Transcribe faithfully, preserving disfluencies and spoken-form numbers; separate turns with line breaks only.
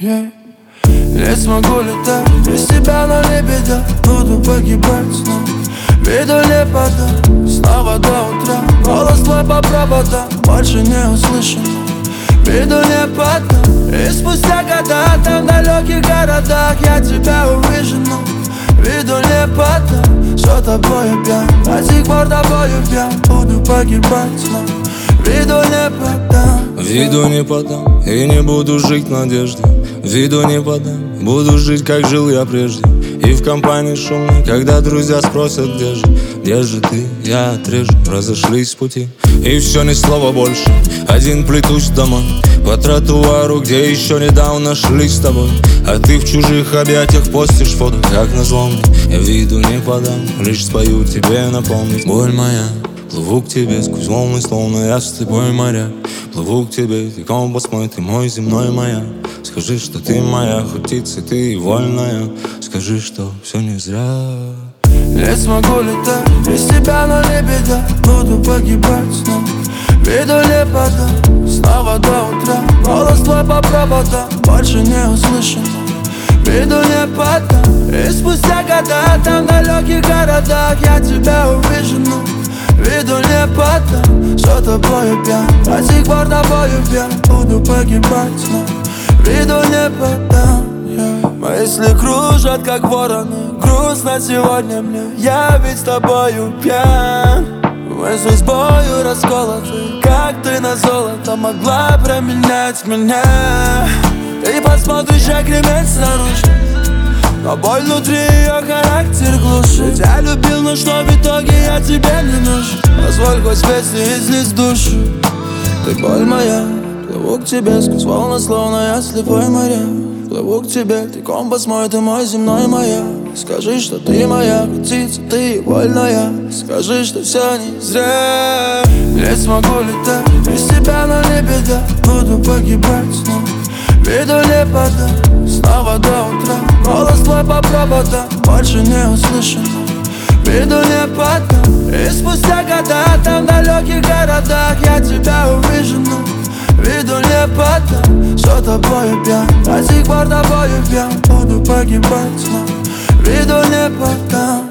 yeah. Не смогу летать без тебя, но не беда. Буду погибать снова, виду не подам. Снова до утра, голос твой по проводам. Больше не услышим, виду не подам. И спустя года там в далеких городах я тебя увижу, но виду не подам. Что тобою пьян, до сих пор тобою пьян. Буду погибать снова, виду не подам.
Виду не подам и не буду жить в надежде. Виду не подам, буду жить, как жил я прежде. И в компании шумной, когда друзья спросят, где же, где же ты, я отрежу. Разошлись пути, и все, ни слова больше. Один плетусь домой, по тротуару, где еще недавно шли с тобой. А ты в чужих объятиях постишь фото, как назло мне. Я виду не подам, лишь спою тебе напомнить. Боль моя, плыву к тебе сквозь волны, словно я с тобой моря. Плыву к тебе, ты компас мой, ты мой земной маяк. Скажи, что ты моя, хоть птица, ты и вольная. Скажи, что все не зря.
Не смогу летать без тебя, но не беда. Буду погибать снова, виду не подам. Снова до утра, голос твой по проводам. Больше не услышим, виду не подам. И спустя года там в далеких городах я тебя увижу, но виду не подам. Что тобою пьян, до сих пор тобою пьян. Буду погибать снова, виду не подам, yeah. Мысли кружат, как вороны. Грустно сегодня мне, я ведь с тобою пьян. Мысли с бою расколоты, как ты на золото могла променять меня. Ты посмотришь, как ремень снаружи, но боль внутри ее характер глушит. Я любил, но что в итоге я тебе не нужен. Позволь хоть песни излить душу. Ты боль моя, плыву к тебе сквозь волны, словно я слепой моря. Плыву к тебе, ты компас мой, ты мой земной маяк. Скажи, что ты моя птица, ты вольная. Скажи, что все не зря. Не смогу летать без тебя, но не беда. Буду погибать снова, виду не подам. Снова до утра, голос твой по проводам. Больше не услышим, виду не подам. И спустя года там в далеких городах я тебя увижу, но виду не подам. Что тобою пьян, до сих пор тобою пьян. Буду погибать снова, виду не подам.